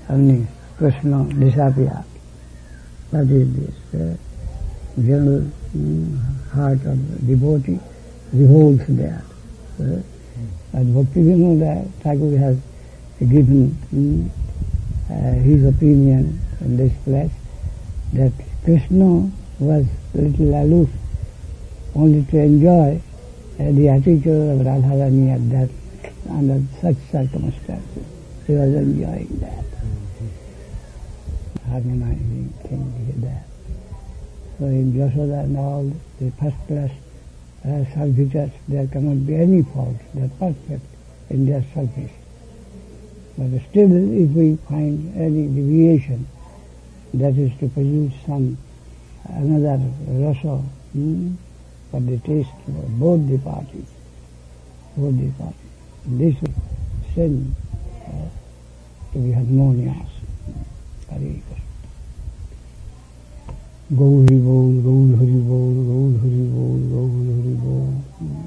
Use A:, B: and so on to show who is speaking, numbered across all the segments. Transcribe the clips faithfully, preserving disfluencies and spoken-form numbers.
A: only Krishna disappear. That is this uh, general um, heart of devotee revolts there. Uh, and Bhaktivinoda Thakur has given um, uh, his opinion in this place that Krishna was a little aloof, only to enjoy uh, the attitude of Radharani at that, under such circumstances. He was enjoying that, mm-hmm. harmonizing things there. So in Yashoda and all, the first class uh, servitors, there cannot be any fault. They are perfect in their service. But still, if we find any deviation, that is to produce some another rasa hmm, for the taste of both the parties, both the parties. This is sin uh, to be harmonious. Hari Krishna. Gauri Bol, Gauri Hari Bol, Gauri Hari Bol, Gauri Hari Bol.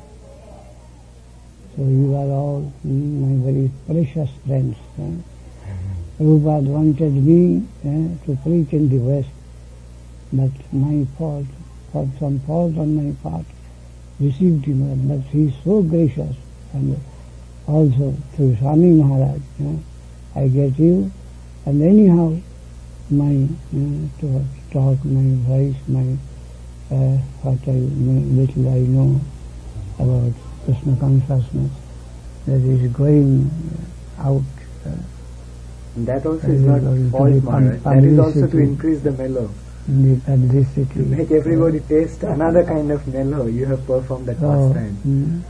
A: So you are all mm, my very precious friends. Eh? Prabhupada wanted me eh, to preach in the West, but my fault, for some fault on my part, received him. But he is so gracious, and also through Swami Maharaj, eh, I get you, and anyhow, my uh, to talk, my voice, my uh, what I little I know about Krishna consciousness, that is going out. Uh,
B: and that also is not fault, Maharaj. That is also to increase the mellow.
A: The publicity.
B: To make everybody taste another kind of mellow, you have performed that
A: so,
B: pastime.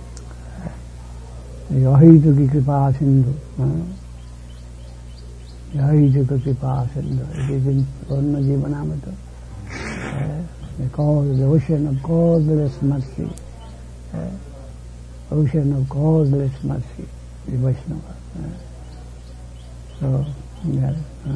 A: Yahi ki kripa sindhu. Yahi ki kripa sindhu. It is in Purna Jivanamrita. The cause, the ocean of causeless mercy. Uh, ocean of causeless mercy, the Vaishnava. Uh, so, yeah, uh,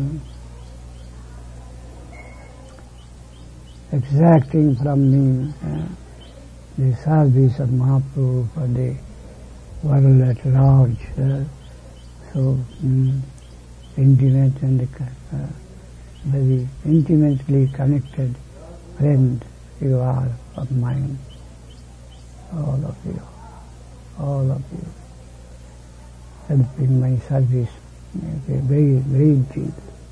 A: exacting from me uh, the service of Mahaprabhu for the world at large. Uh, so, um, intimate and uh, very intimately connected friend you are of mine, all of you, all of you, helping my service, okay, very, very deep.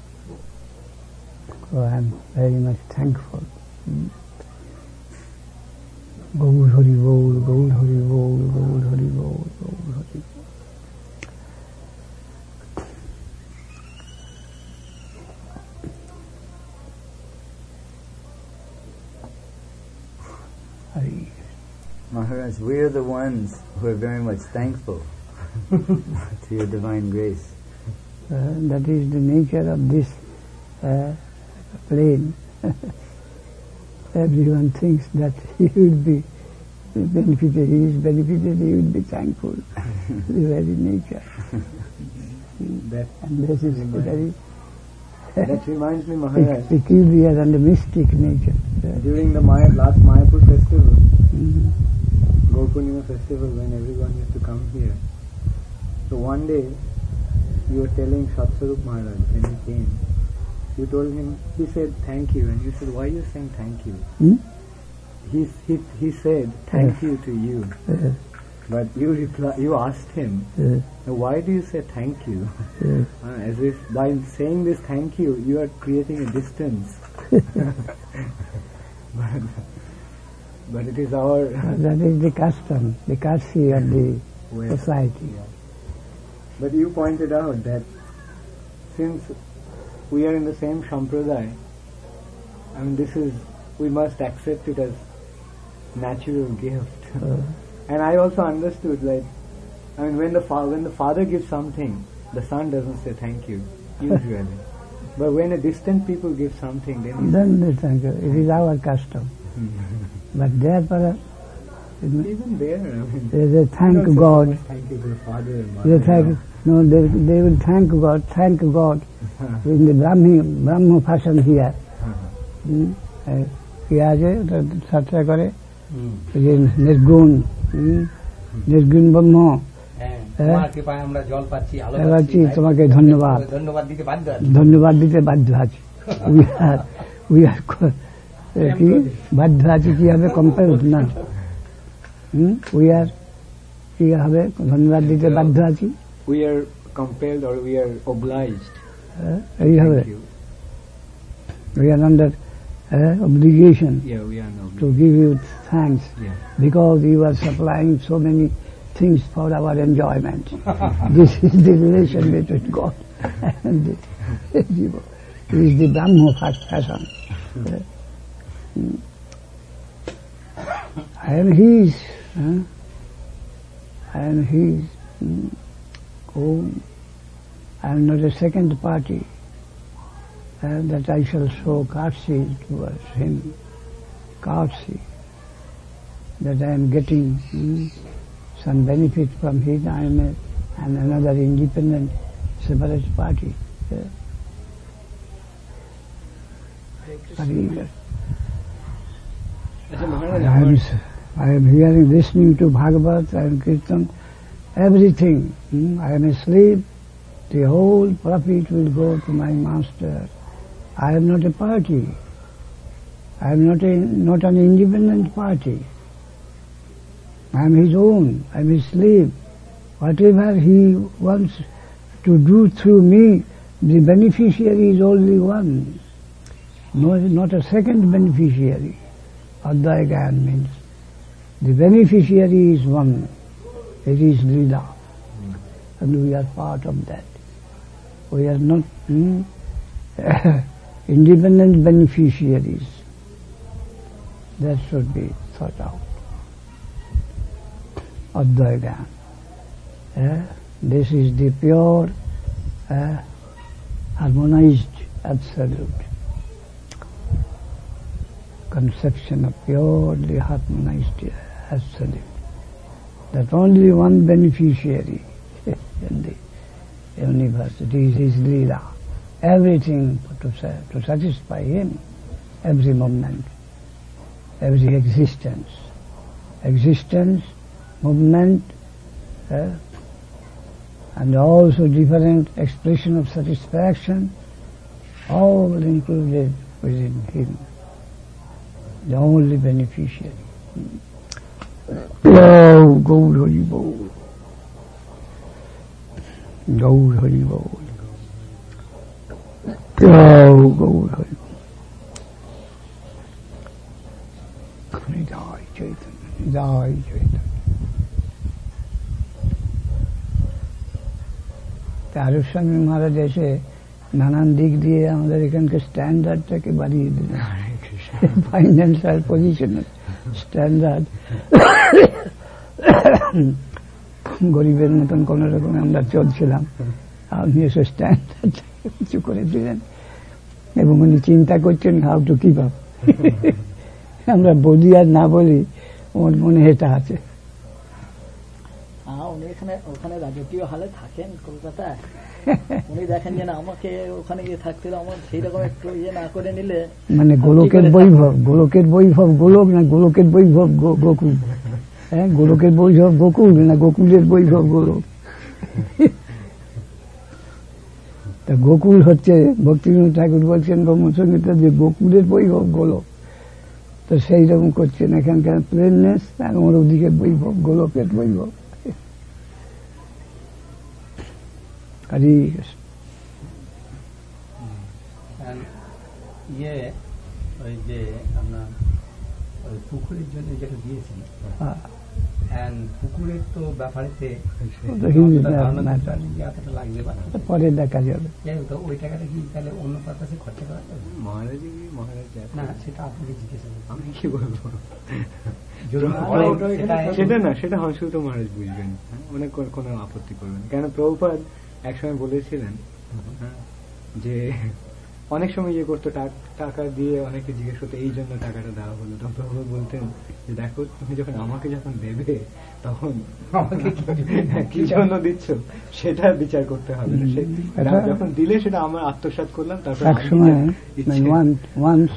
A: So I am very much thankful. Gaur Hari Bol, Gaur Hari Bol, Gaur Hari Bol, Gaur Hari Bol.
B: Maharaj, we are the ones who are very much thankful to your divine grace.
A: Uh, that is the nature of this uh, plane. Everyone thinks that he would be benefited, he is benefited, he would be thankful. The very nature.
B: That
A: and this is very
B: that reminds me, Maharaj,
A: peculiar and mystic nature.
B: During the Maya, last Mayapur festival,
A: mm-hmm.
B: Gaur Purnima festival, when everyone used to come here. So one day, you were telling Satswarup Maharaj when he came, you told him, he said thank you, and you said, why are you saying thank you?
A: Hmm?
B: He, he, he said thank yes. you to you.
A: Yes.
B: But you reply, you asked him,
A: yes.
B: why do you say thank you?
A: Yes.
B: Uh, as if by saying this thank you, you are creating a distance. but, but it is our...
A: that is the custom, the courtesy of the well, society.
B: Yeah. But you pointed out that since we are in the same sampradaya, I mean this is, we must accept it as natural gift.
A: Uh,
B: and I also understood that, I mean when the, fa- when the father gives something, the son doesn't say thank you, usually. But when a distant people give something, then...
A: Then they thank you. It is our custom. But there, perhaps...
B: Even there, I mean...
A: They, they thank
B: you
A: God.
B: Thank you to the father and mother.
A: They thank, no, they, they will thank God, thank God in the Brahmi, Brahma fashion here. किया जाए तो सत्य करे, Nirgun, Nirgun Brahma,
C: তোমার কৃপায় আমরা জল পাচ্ছি, আলো
A: এবার
C: পাচ্ছি,
A: তোমাকে ধন্যবাদ
C: ধন্যবাদ দিতে বাধ্য আছি।
A: ধন্যবাদ দিতে বাধ্য আছি। উই আর উই আর কি বাধ্য আছি কি হবে? কম্পেলড না, উই আর কি হবে? ধন্যবাদ দিতে বাধ্য আছি।
B: We are compelled or we are obliged.
A: এই হবে, we are under uh, obligation
B: Yeah, we are no
A: to give you thanks
B: Yeah.
A: because you are supplying so many things for our enjoyment. This is the relation between God and the Jiva. It is the Brahma fashion. I am His. Huh? I am His. Hmm. Oh, I am not a second party uh, that I shall show courtesy towards Him. Courtesy. That I am getting hmm, some benefit from Him. I am a, and another independent, separate party. Yeah. Hare I am, I am hearing, listening to Bhagavad and Kirtan, everything. Hmm? I am asleep, the whole profit will go to my master. I am not a party. I am not a not an independent party. I am his own. I am his slave. Whatever he wants to do through me, the beneficiary is only one. No, not a second beneficiary. Advaya Gyan means the beneficiary is one. It is Leela. Mm. And we are part of that. We are not hmm, independent beneficiaries. That should be thought out. Advaya Gyan. Uh, this is the pure, uh, harmonized absolute. Conception of purely harmonized absolute. That only one beneficiary in the universe. It is his Leela. Everything to, to satisfy him, every moment, every existence. Existence, movement, uh, and also different expression of satisfaction, all included within him. The only beneficiary. Oh, Gaur Hari Bol. Gaur Hari Bol. Oh, Gaur Hari Bol. Jai Chaitanya. Jai Chaitanya. আরব স্বামী মহারাজ এসে নানান দিক দিয়ে আমাদের এখানকার স্ট্যান্ডার্ডটাকে বাড়িয়ে দিলেন। Financial পজিশনের স্ট্যান্ডার্ড গরিবের মতন কোন রকম আমরা চলছিলাম, আপনি এসে স্ট্যান্ডার্ড কিছু করে দিলেন এবং উনি চিন্তা করছেন হাউ টু কিপ আপ। আমরা বলি আর না বলি ওর মনে এটা আছে।
D: উনি এখানে ওখানে রাজকীয় হালে থাকেন কলকাতায়, উনি দেখেন যে না আমাকে ওখানে গিয়ে থাকতে আমার সেই রকম একটু ইয়ে না করে নিলে
A: মানে গোলকের বৈভব, গোলকের বৈভব গোলক না গোলকের বৈভব গোকুল, হ্যাঁ গোলকের বৈভব গোকুল না গোকুলের বৈভব গোলক। তা গোকুল হচ্ছে ভক্তিবিনোদ ঠাকুর বলছেন ব্রহ্মসংগীতা যে গোকুলের বৈভব গোলক, তো সেই রকম করছেন এখানকার প্লেননেস আর ওর ওদিকে বৈভব গোলকের বৈভব।
C: ইয়ে ওই যে আপনার ওই পুকুরের জন্য যেটা দিয়েছেন, পুকুরের তো ব্যাপারেতে
A: পরে দেখা যাবে।
C: ওই টাকাটা কি তাহলে অন্য পারপাসে খরচা করা যাবে? মহারাজ মহারাজ না সেটা আপনাকে জিজ্ঞেস আমি কি বলবো,
B: সেটা না সেটা হংসুত মহারাজ বুঝবেন, অনেক কোনো আপত্তি করবেন। কেন প্রভুপাদ একসময় বলেছিলেন যে অনেক সময় ইয়ে করতো টাকা দিয়ে অনেকে জিজ্ঞেস করতো এই জন্য টাকাটা দেওয়া হলো, তখন প্রভুপাদ বলতেন যে দেখো তুমি যখন আমাকে যখন দেবে তখন আমাকে কি জন্য দিচ্ছ সেটা বিচার করতে হবে, যখন দিলে সেটা আমার আত্মসাৎ করলাম। তারপর
A: এক সময় once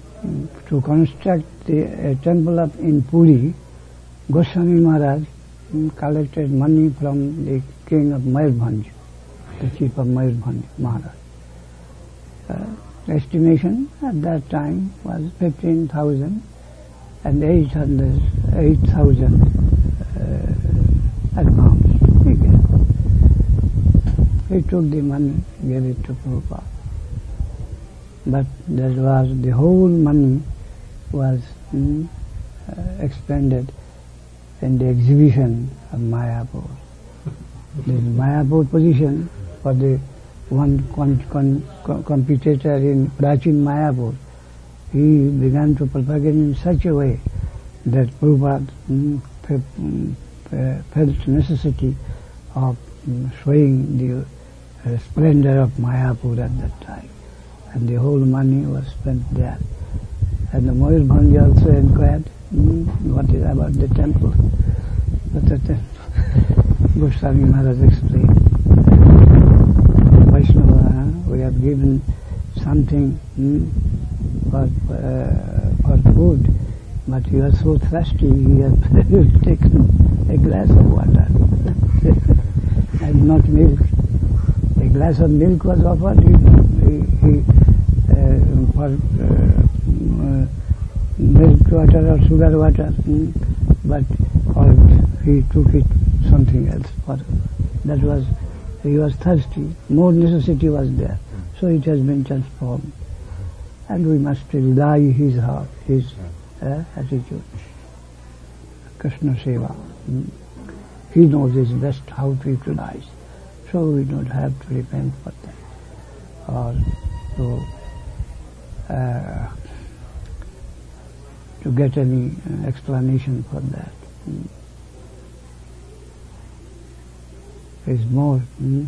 A: to construct the uh, temple of in Puri, Goswami Maharaj collected money from the king of Mayurbhanj, the chief of Mayurbhanj, Maharaj. Uh, estimation at that time was fifteen thousand and eight hundred, eight thousand uh, advance. He gave. He took the money, gave it to Prabhupada. But that was, the whole money was mm, uh, expended in the exhibition of Mayapur. This Mayapur position for the one con, con, con, competitor in Prachin Mayapur, he began to propagate in such a way that Prabhupada mm, fe, mm, felt necessity of mm, showing the uh, splendor of Mayapur at that time. And the whole money was spent there. And the Mayurbhanj also inquired, hmm, what is about the temple? But the temple, Goswami Maharaj explained, Vaishnava, we have given something hmm, for, uh, for food, but you are so thirsty, you have taken a glass of water and not milk. A glass of milk was offered, he, he Uh, for uh, uh, milk water or sugar water, mm, but or he took it something else. For that was, he was thirsty. More necessity was there, so it has been transformed, and we must rely his heart, his uh, attitude. Krishna Seva. Mm. He knows his best how to utilize, so we don't have to repent for that, or so. Uh, to get any uh, explanation for that. Mm. Is more. Mm.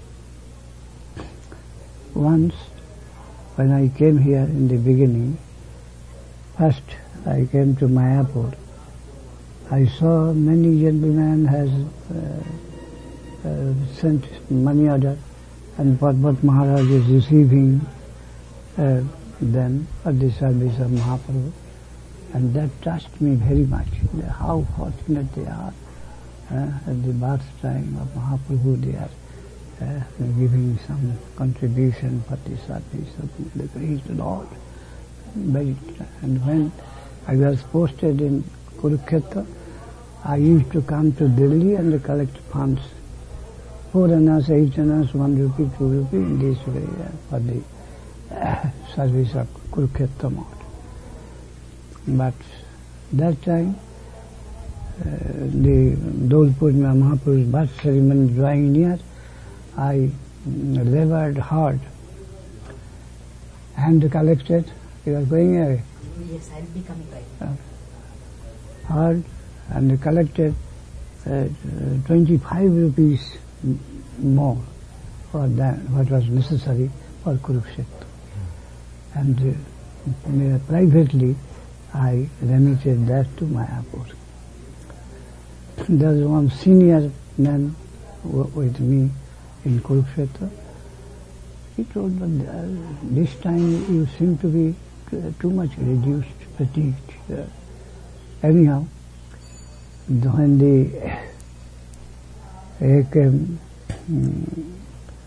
A: Once, when I came here in the beginning, first I came to Mayapur, I saw many gentlemen has uh, uh, sent money order, and Padma Maharaj is receiving uh, them for the service of Mahaprabhu, and that touched me very much. How fortunate they are. Uh, at the birth time of Mahaprabhu, they are uh, giving some contribution for the service of the great Lord. And when I was posted in Kurukshetra, I used to come to Delhi and collect funds. Four annas, eight annas, one rupee, two rupee, in this way uh, for the uh, service of Kurukshetra mode. But that time, uh, the Dol Purnima Mahaprabhu's birth ceremony drawing near, I labored hard and collected. You are going away?
E: Yes, I will be coming right now.
A: Uh, hard and collected uh, twenty-five rupees more for that, what was necessary for Kurukshetra. And uh, privately, I remitted that to Mayapur. There was one senior man with me in Kurukshetra. He told me, uh, this time you seem to be too much reduced, fatigued. Uh, anyhow, when the uh, came, um,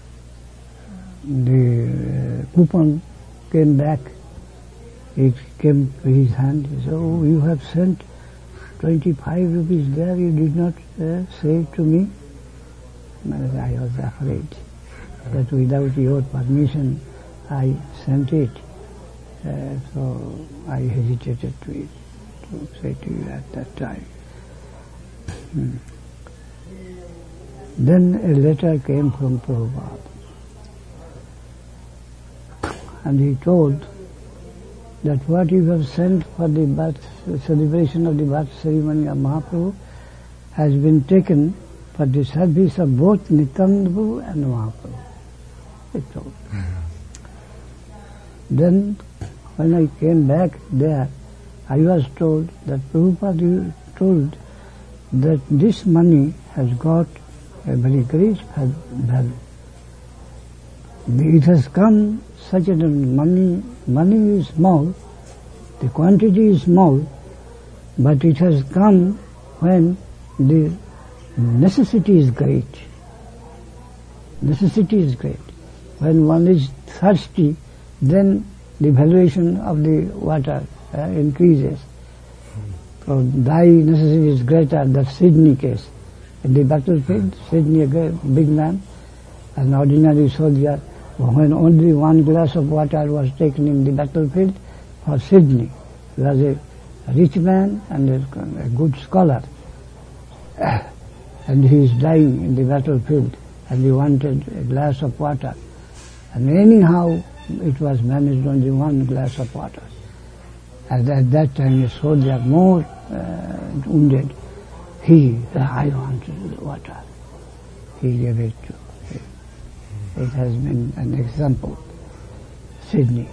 A: the uh, coupon came back, it came to his hand. He said, "Oh, you have sent twenty-five rupees there, you did not uh, say to me." I was afraid that without your permission I sent it. Uh, so I hesitated to, it, to say to you at that time. Hmm. Then a letter came from Prabhupada, and he told that what you have sent for the birth, celebration of the birth ceremony of Mahaprabhu has been taken for the service of both Nityananda Prabhu and Mahaprabhu. He told. Mm-hmm. Then when I came back there, I was told that Prabhupada told that this money has got a very great value. It has come such that money, money is small, the quantity is small, but it has come when the necessity is great. Necessity is great. When one is thirsty, then the valuation of the water uh, increases. So thy necessity is greater, that's Sydney case. In the battlefield, Sydney, a big man, an ordinary soldier, when only one glass of water was taken in the battlefield for Sydney. He was a rich man and a, a good scholar. And he is dying in the battlefield and he wanted a glass of water. And anyhow, it was managed only one glass of water. And at that time, a soldier more uh, wounded, he, I wanted water. He gave it to him. It has been an example. Sydney.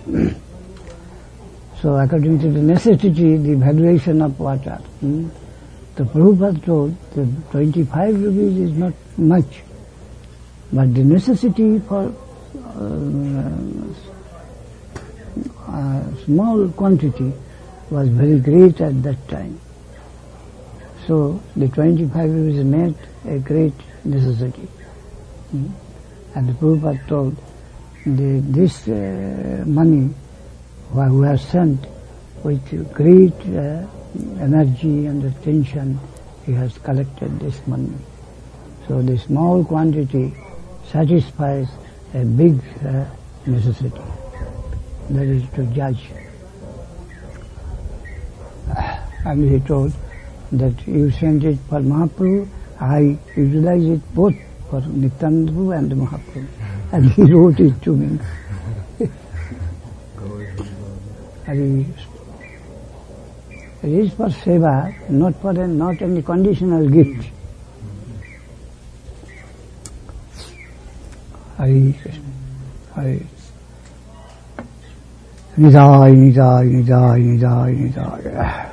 A: So according to the necessity, the valuation of water, hmm, the Prabhupada told that twenty-five rupees is not much, but the necessity for uh, a small quantity was very great at that time. So the twenty-five rupees made a great necessity. Hmm? And the Prabhupada told the, this uh, money who has sent with great uh, energy and attention, he has collected this money. So the small quantity satisfies a big uh, necessity. That is to judge. And he told that you sent it for Mahaprabhu, I utilize it both for Nityananda Prabhu and Mahaprabhu. And he wrote it to me. And he, it is for seva, not for a, not any conditional gift. Hare Krishna. Hare Nidai, Nidai, Nidai, Nidai, Nidai.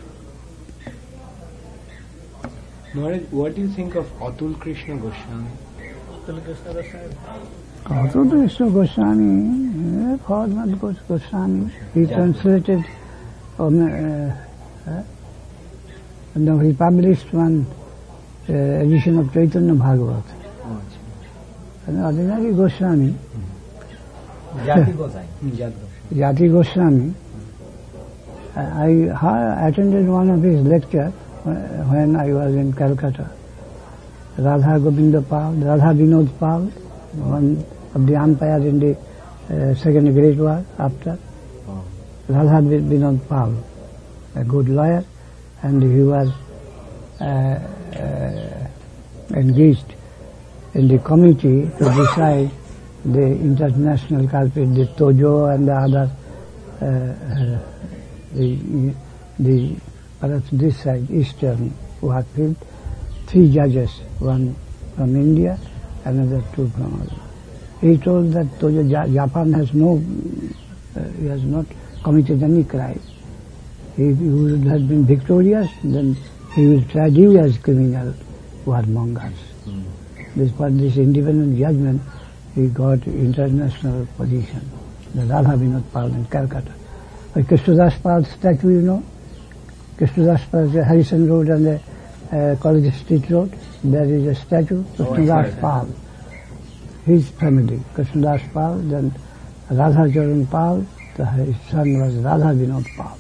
B: Maharaj, what do you think of Atul Krishna Goswami?
D: Atul Krishna Goswami.
A: Atul Krishna Goswami, Padma Goswami, he yeah. translated, um, uh, uh, no, he published one uh, edition of Chaitanya Bhagavat.
B: Oh,
A: An ordinary Goswami,
C: Jati Goswami.
A: Jati Goswami, I, I attended one of his lectures when I was in Calcutta. Radha Govinda Pal, Radha Vinod Pal, one of the umpires in the uh, Second Great War after. Oh. Radha Vinod Pal, a good lawyer, and he was uh, uh, engaged in the committee to decide the international culprit, the Tojo and the other, uh, uh, the, the perhaps this side, Eastern Warfield, three judges, one from India, another two from other. He told that Tojo Japan has no, uh, he has not committed any crime. If he would have been victorious, then he will try you as criminal warmongers. Mm. This, for this independent judgment, he got international position. The Radha Vinod Pal in Calcutta. Uh, Krishnadas Pal's statue, you know? Krishnadas Pal's Harrison Road and the uh, College Street Road. There is a statue, Krishnadas Pal. His family, Krishnadas Pal, then Radha Charan Pal, the, his son was Radha Vinod Pal.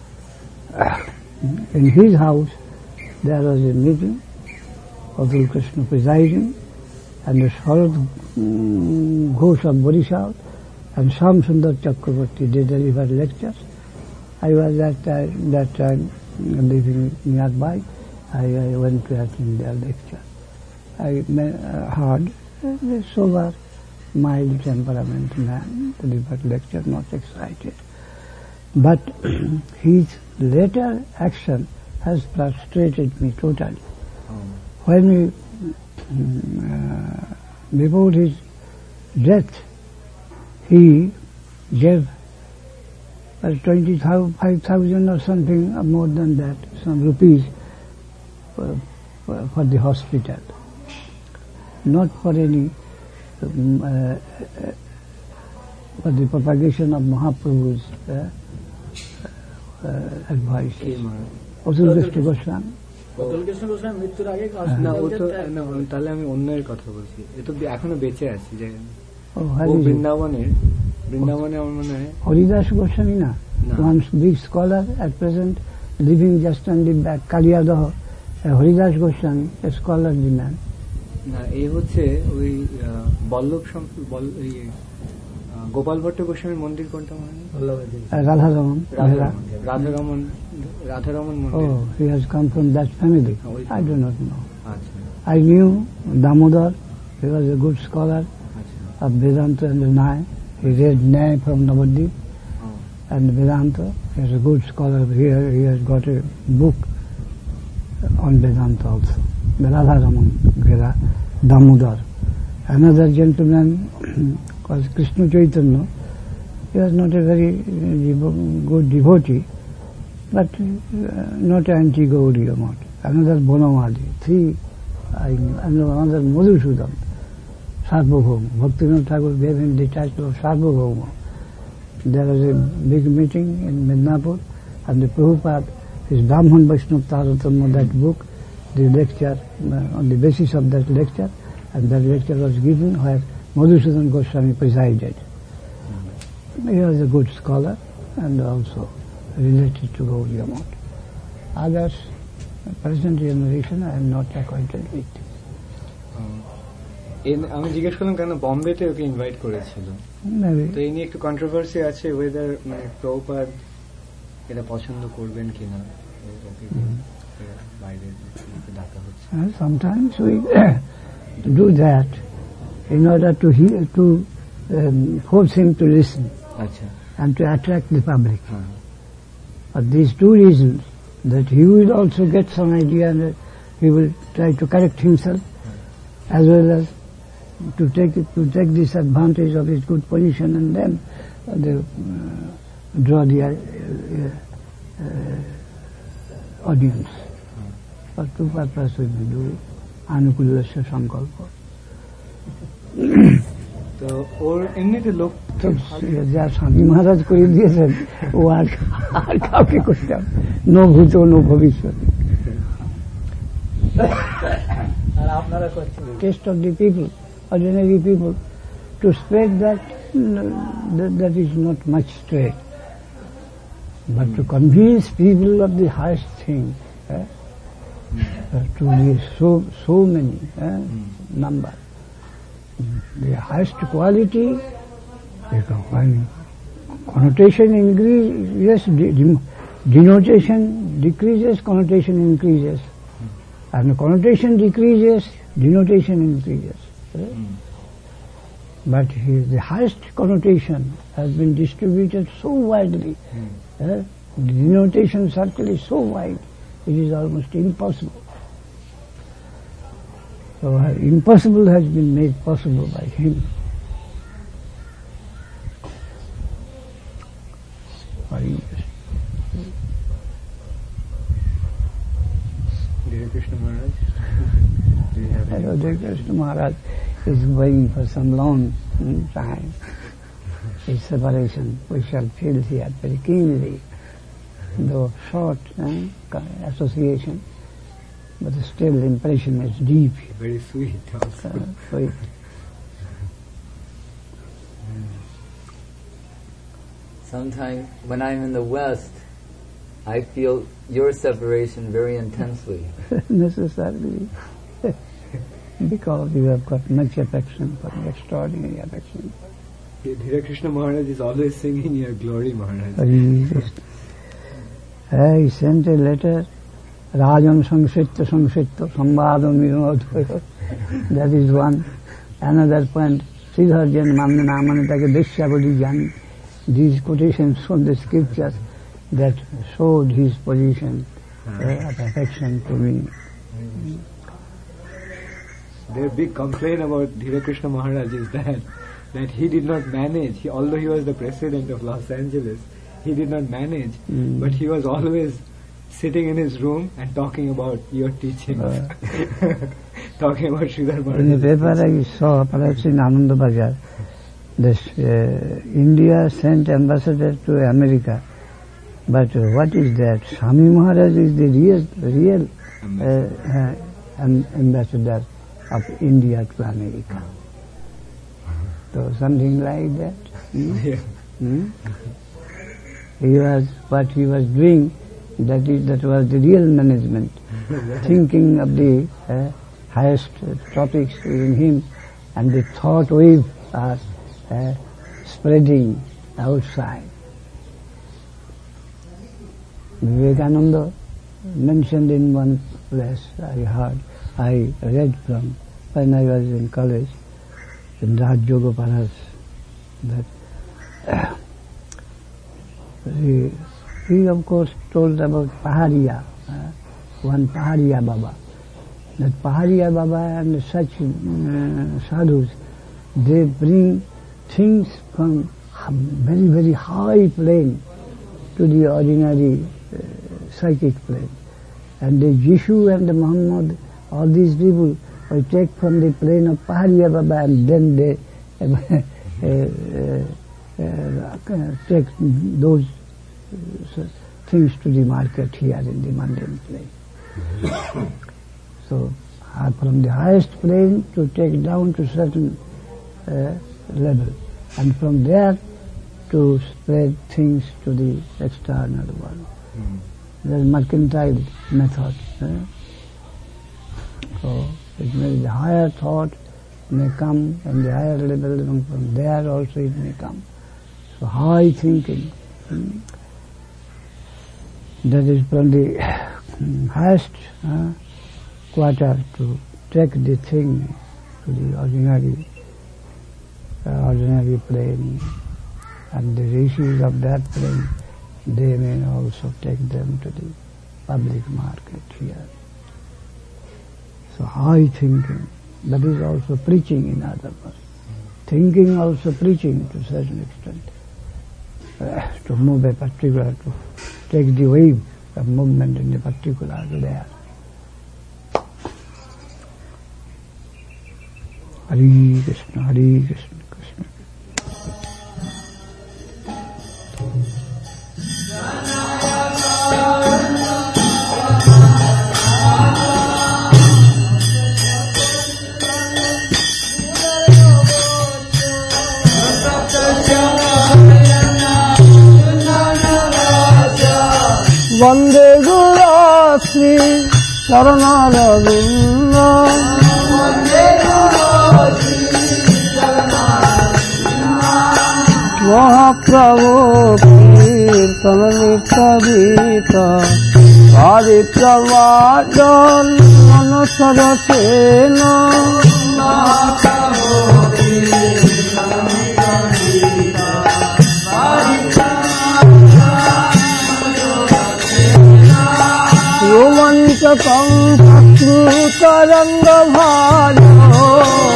A: In his house, there was a meeting, Atul Krishna presiding, and the Sharad um, Ghosh of Borisal, and Sham Sundar Chakravarti, they delivered lectures. I was at uh, that time living nearby. I, I went to attend their lecture. I uh, heard a sober, mild temperament man delivered lecture, not excited. But his later action has frustrated me totally. Oh. When he, uh, before his death, he gave uh, twenty-five thousand or something, or more than that, some rupees for, for, for the hospital. Not for any, um, uh, uh, for the propagation of Mahaprabhu's uh, uh, advice. Atul Krishna Goswami.
D: Krishna Goswami মৃত্যুর আগে
B: না ও তো না, তাহলে আমি অন্যের কথা বলছি। এ তো এখনো বেঁচে আছে যে বৃন্দাবনের বৃন্দাবনে আমার মনে হয়
A: হরিদাস গোস্বামী না, one big scholar at present living just on the back Kaliyadaho, Haridas Goswami, a scholarly man.
B: না এই হচ্ছে ওই বল্লভ গোপাল ভট্ট গোস্বামীর মন্দির কোনটা মনে হয়?
A: রাধারমন
B: রাধারমন রাধারমন মন্দির।
A: Oh, he has come from that family. I do not know. I knew Damodar. He was a good scholar of Vedanta and Nyaya. He read Nyaya from Navadvip and Vedanta. He is a good scholar here. He has got a book on Vedanta also. Radharaman, Damodar. Another gentleman called Krishna Chaitanya. He was not a very good devotee, but uh, not anti-Gaudiya Math. Another Bonamadi. Three, I know, another Madhusudan. Sarvabhauma. Bhaktivinoda Thakur gave him the title of Sarvabhauma. There was a big meeting in Midnapur, and the Prabhupada, his Brahman Vaishnava Taratamma, that book, the lecture, uh, on the basis of that lecture, and that lecture was given where Madhusudan Goswami presided. He was a good scholar and also related to Gaudiya Math. Others, present generation, I am not acquainted with.
B: আমি জিজ্ঞেস করলাম কেন বম্বেতে ওকে invite করেছিল, তো এই নিয়ে একটু controversy আছে ওয়েদার মানে প্রভুপাদ এটা পছন্দ করবেন কিনা বাইরে ডাকা হচ্ছে।
A: Sometimes we do that in order to hear, to um, force him to listen and to attract the public. Uh-huh. For these two reasons, that he will also get some idea and he will try to correct himself, uh-huh. as well as to take to take this advantage of his good position, and then uh, the, uh, draw the uh, uh, audience. Uh-huh. For two purposes we will do anukulasya sankalpa.
B: তো ওর এমনিতে লোক
A: যা স্বামী মহারাজ করে দিয়েছেন ও আর কাউকে করতে হবে, নো ভূত নো ভবিষ্যৎ। Taste of the people, ordinary people, to spread that, that, that is not much straight. But mm. to convince people of the highest thing, eh, mm. uh, to the so, so many eh, mm. number, the highest quality, when connotation increases, yes, denotation decreases, connotation increases. Mm. And connotation decreases, denotation increases. Right? Mm. But he, the highest connotation has been distributed so widely. Mm. Eh? The denotation circle is so wide, it is almost impossible. So uh, impossible has been made possible by him.
B: Dear Krishna Maharaj, do you have
A: Hello, Dear Krishna Maharaj is going for some long time. His separation we shall feel here very keenly, though short eh, association. But still the impression is deep.
B: Very sweet also. Uh,
A: sweet.
F: Sometimes when I'm in the West, I feel your separation very intensely.
A: Necessarily. Because you have got much affection for me, extraordinary affection.
B: Dhira Krishna Maharaj is always singing your glory, Maharaj.
A: He sent a letter, Rajan Samshitta Samshitta Sambadam Vinodhoyo. That is one. Another point, Sridharjan Mamna Manatake Deshyabadi Jan. These quotations from the scriptures that showed his position uh, of affection to me. Mm.
B: Their big complaint about Dhira Krishna Maharaj is that that he did not manage, he, although he was the president of Los Angeles, he did not manage, mm. but he was always sitting in his room and talking about your teachings. Uh, talking about Sridhar Maharaj.
A: In the paper I saw, perhaps in Ananda Bazar, this uh, India sent ambassador to America. But uh, what is that? Swami Maharaj is the real, real uh, uh, ambassador of India to America. So something like that. Hmm?
B: Yeah.
A: Hmm? He was, what he was doing, that is, that was the real management, thinking of the uh, highest topics within him, and the thought wave are uh, spreading outside. Vivekananda mentioned in one place, I heard, I read from when I was in college, in Rajyogopalas, that uh, he, he of course told about Pahariya, uh, one Pahariya Baba. That Pahariya Baba and such uh, sadhus, they bring things from very, very high plane to the ordinary uh, psychic plane. And the Jishu and the Muhammad, all these people, they take from the plane of Pahariya Baba and then they uh, uh, uh, take those uh, things to the market here in the mundane plane. So, uh, from the highest plane to take down to certain uh, level, and from there to spread things to the external world. Mm. There's mercantile method. Eh? So, it may the higher thought may come and the higher level, and from there also it may come. So, high thinking. Hmm? That is from the highest uh, quarter to take the thing to the ordinary, uh, ordinary plane, and the rishis of that plane, they may also take them to the public market here. So high thinking, that is also preaching in other words. Thinking also preaching to a certain extent, uh, to move a particular, to take the wave of movement in a particular layer. Hare Krishna, Hare Krishna, Krishna.
G: Vande Guru Sri Charanaravinda Vande Guru Sri Charanaravinda Mahaprabhu Kirtana Nitya Aditya Vadan Manasara Sena Mahaprabhu Kirtana Nitya Romanchakam Pakrutaranga Bhajo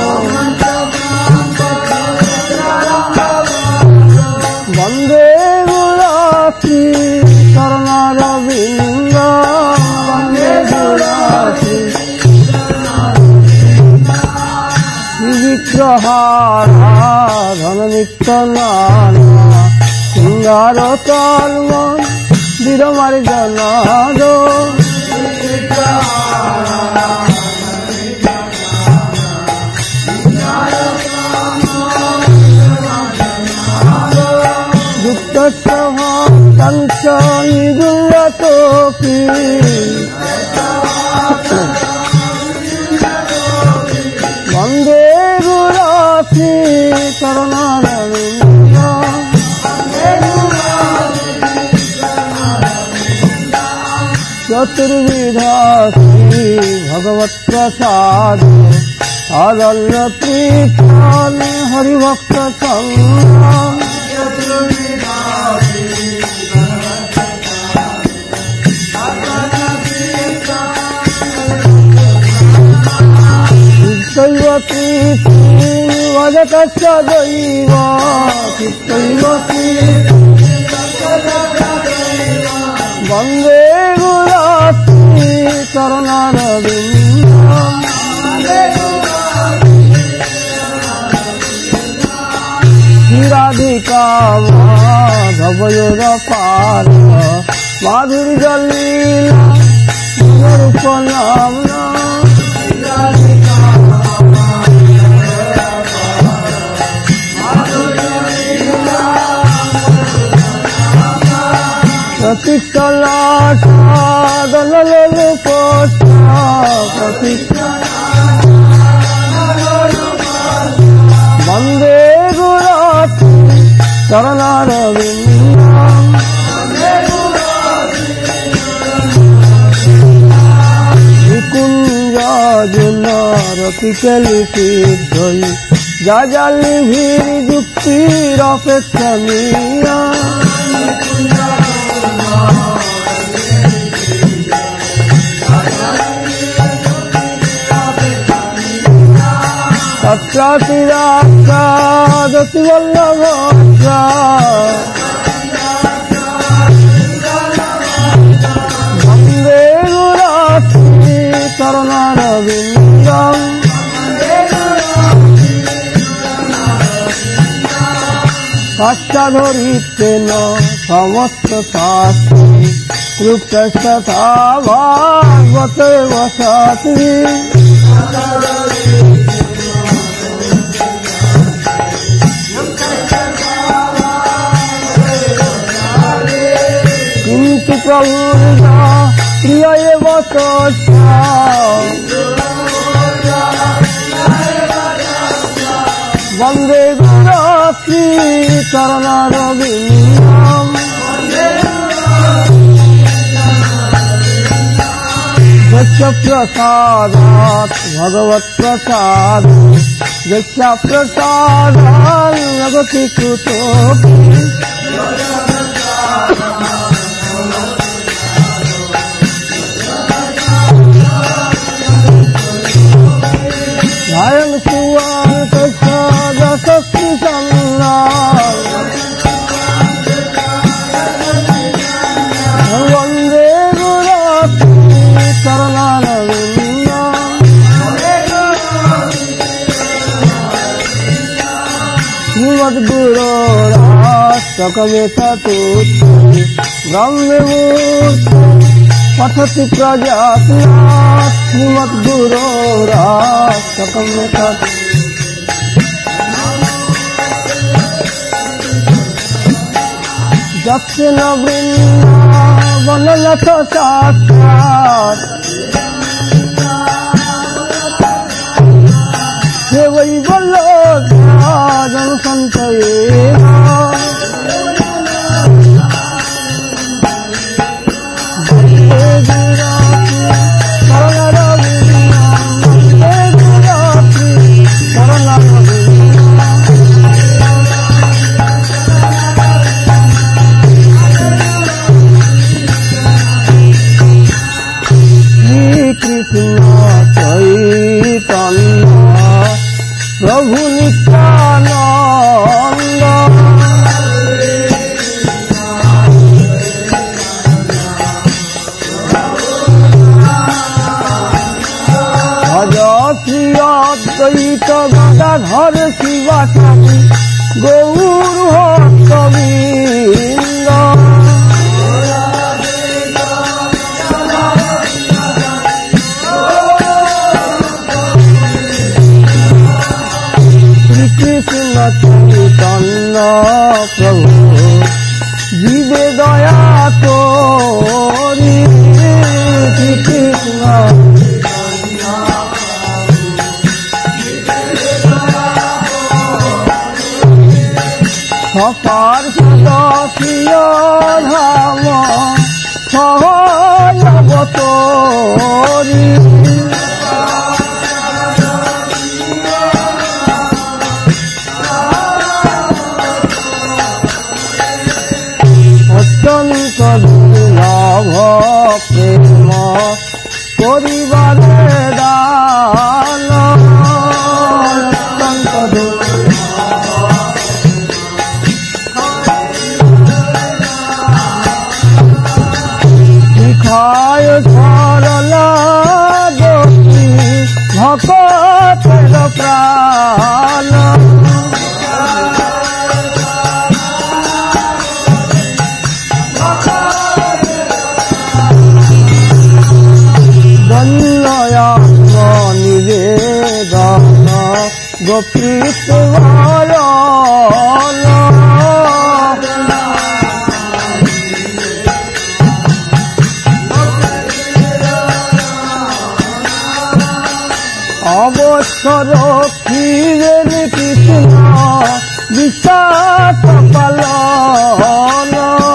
G: Vande Gurasi Charanaravinda Vande Gurasi Vivikrahara Dhananityanana Singara Kalman Diramarjanado Yuktasava Tancha Niguratopi Vande Gurasi Charanaravinda Chaturvidhasi Bhagavat Prasad Adalya Prithal Haribhakta Sangha Chaturvidhasi Chittaiva Priti Vadatasya Daiva Chittaiva Priti Vande Gurasi Charanaravinda Hiradhika Madhavayura Para Madhuri Jalila Rupa নাম না প্রতিষ্ঠা সাধন বন্দে গুরাতি চরণারবিন্দম নিকুঞ্জরতি কেলিচিদ্ধই যাজালি ভির যুক্তির অপেক্ষণীয় তত্রাতিরাক্ষাদতি বল্লভত্রা বন্দে গুরাতি চরণারবিন্দম সাক্ষাধরিতেন সমস্ত শাস্ত্র রূপস্তথা ভাগবতে বসতি কিন্তু প্রভুর প্রিয় বচা বন্দে গুরাতি চরণারবিন্দম যস্য প্রসাদাৎ ভগবৎ প্রসাদ যস্য প্রসাদাৎ জগতি কুতোপি ধারণ সুয়ান্ত সদশক্তি সন্ন্যাস বন্দে গুরাতি চরণারবিন্দম শ্রীমদ্গুরোরাষ্টকমে চতুর্থ ব্রহ্মে মূর্তি পঠতি প্রজাতনাথ শ্রীমদ্গুরোরাষ্টকমে চতুর্থ দক্ষিণ বৃন্দাবননাথ সাক্ষাৎ হে বৈ বল্লভাজন সন্তয়ে প্রভু নিত্যানন্দ ভজ শ্রী অদ্বৈত গদাধর শিবাসাদি গৌর ভক্তবৃন্দ কৃষ্ণ চৈতন্য প্রভু জীবে দয়া করি কৃষ্ণ সপার সদস্য ধাম সহয়বতরি অত্যন্ত দুর্লভ প্রেম করিবারে দান অত্যন্ত শিখায় সরলা দোষী ভক্তের প্রাণ প্রকৃত গয়ন অবসর ক্ষীরের কৃষ্ণ বিশাখ পালন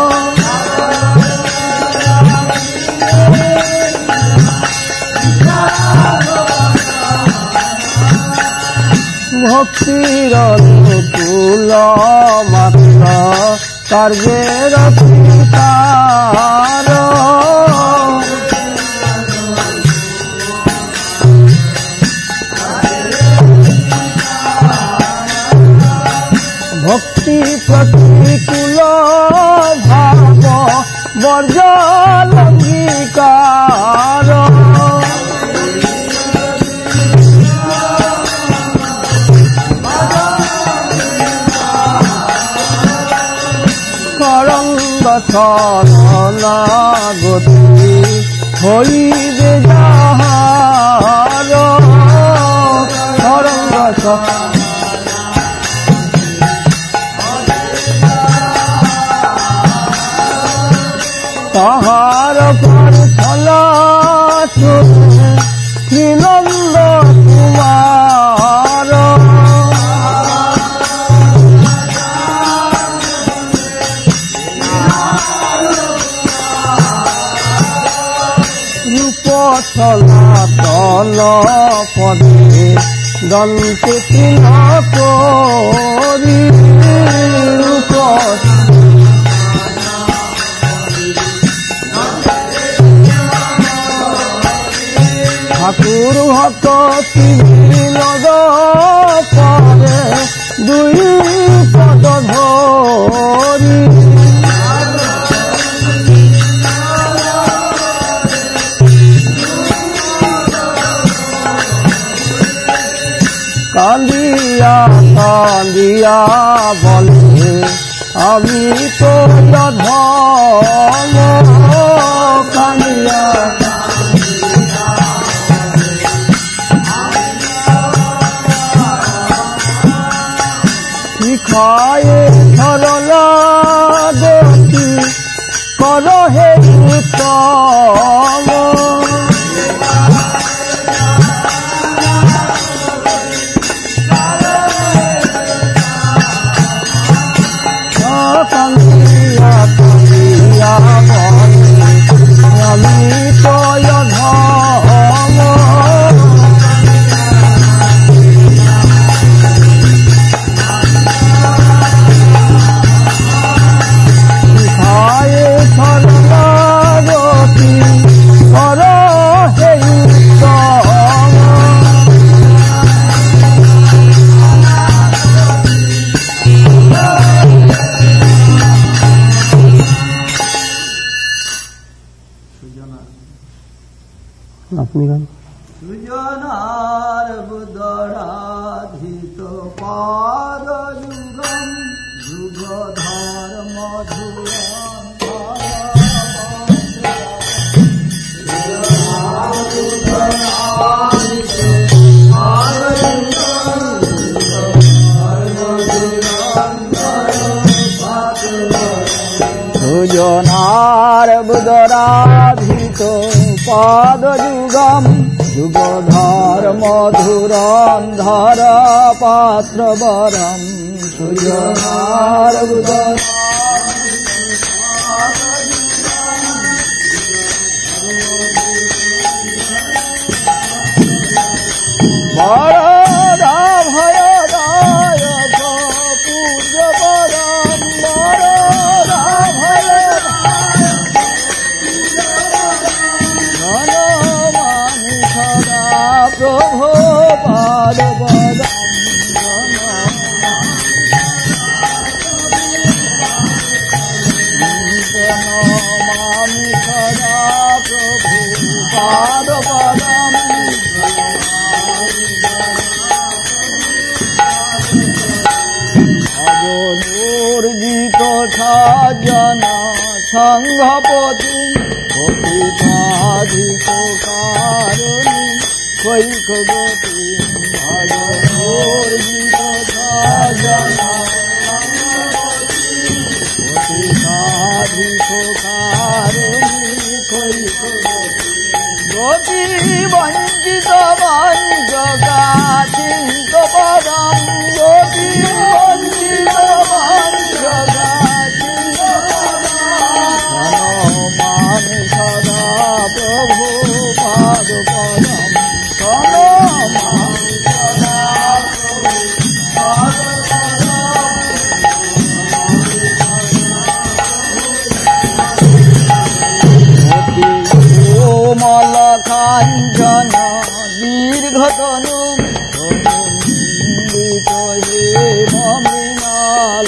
G: ভক্তির অনুকূল মাত্র কার্যের পিতার ভক্তি প্রতিকূল ভাব বর্জলঙ্গীকার করঙ্গ শরণাগতি হইবে যাহার করঙ্গ তাহার পর ফলা শ্রীনন্দ কুমার রূপ সনাতন পদে দন্তে তিন করি রূপ ঠাকুর ভক্তি বিনোদ পরে দুই পদ ধরি কান্দিয়া কান্দিয়া বলে আমি তো ধর্ম কান্দিয়া শিখায়ে সরলা গতি কর হে উত্তম কান্দিয়া কান্দিয়া বলে আমি তয় ধর্ম শিখায়ে সরলা গতি কর হে উত্তম আপনি গান
H: সুজনার বুদরাধিত পাদ যুগম যুগ ধর্ম
G: সুজনার বুদরাধিত পাদ যুগম যুগ ধর্ম ধুরন্ধর পাত্র বরম সুজনার বুদর বরদা ভয়দায়ক পূজ্য বরম বরদা ভয়দানমামি সদা প্রভু পাদ পদম নমামি সদা প্রভু পাদ পদম অবনুর্জিত সাজন সংঘপতি পতিতাধিক কারণী কৈক গতি ভজনোর গীত সাজনা অতি সাধিক কারণী কৈক গতি বঞ্চিত বঞ্চকা চিন্ত পদম গতি বঞ্চিত বঞ্চকা চিন্ত পদম মামি সদা প্রভু পাদ পদম সদা মামি সদা প্রভু পাদ কোমল কাঞ্চন দীর্ঘতনু অনন্দিত হে মৃণাল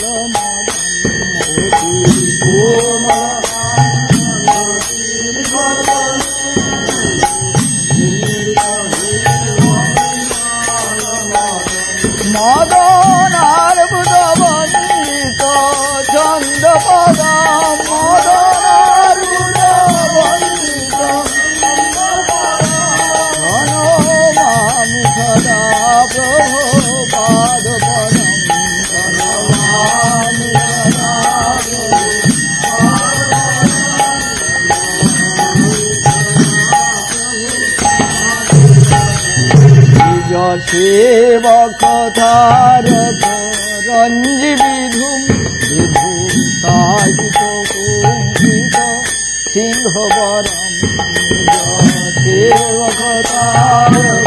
G: মদনার বুধ বন্দিত চন্দ্র পদম মদনার বুধ বন্দিত মামি সদা প্রভু পাদ পদম মামি সদা সেবক তারক রঞ্জি বিধুম বিধু তাহিত কুঞ্চিত সিংহ বরম সেবক তারক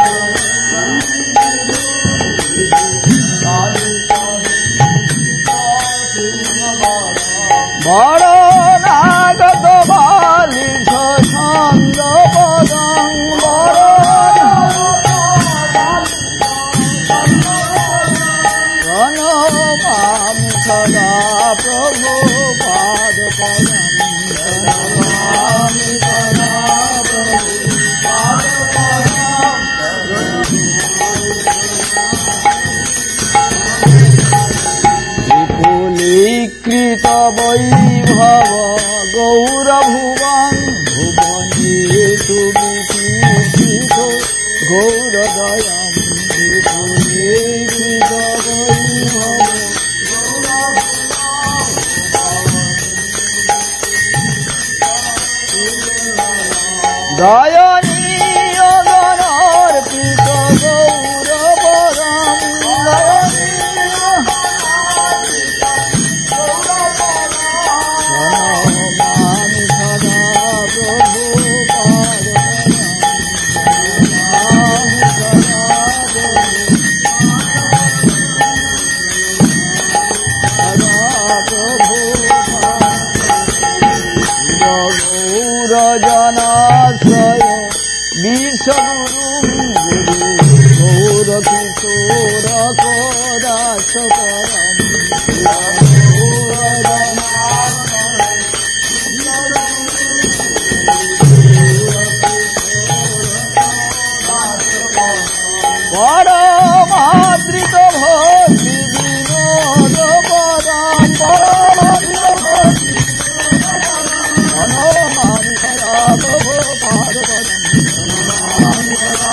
G: বড় নাগত বালিশ ছন্দ পদং বড় মামি সদা প্রভু পাদ পদম মামি সদা প্রভু পাদ পদম বিপুলীকৃত বৈভব গৌর ভুবন ভুবনেষু বিকীর্তিত গৌর দয়াম বিপুলীকৃত দয়নীয় গণর্পিত গৌর পরম দয়নীয় মামি সদা প্রভু পাদ মামি সদা প্রভু গৌর জনাশ্রয় বিশ্বগুরু গুরু গৌর কিশোর কদাস পরম পরমাদৃত ভক্তি বিনোদ পদম পরমাদৃত ভক্তি মামি সদা প্রভু পাদ পদম মামি সদা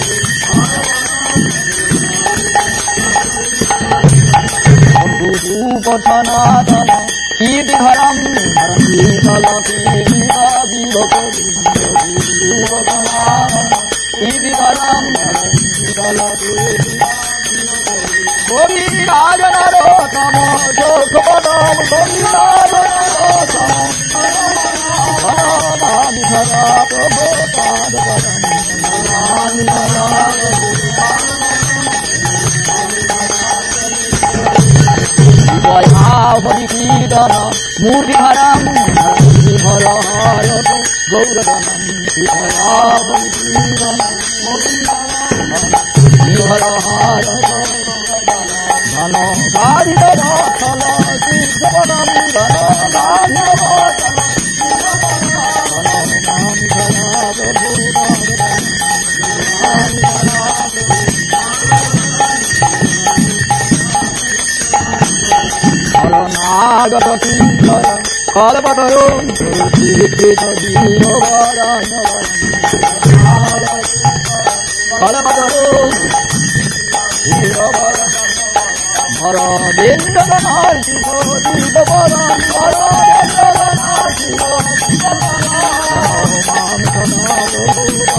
G: রূপ সনাতন কীর্তিধরম ধরণীতল কীর্তিকা বিভক রূপ সনাতন কীর্তিধরম ধরণীতল গোবিরাজ নরোত্তম চোখ পদম গোবিরাজ নরোত্তম মামি সদা প্রভু পাদ পদম মামি সদা হরি কীর্তন মূর্তিধরম বিভর হারত গৌরগণম হরি কীর্তন বিভর হারত ধন গাড়িত রথল তীর্থপদম ধন গাড়িত রথল মামি সদা প্রভু নাগত কিঙ্কর কল্পতরু কৃত দীনবরান Hare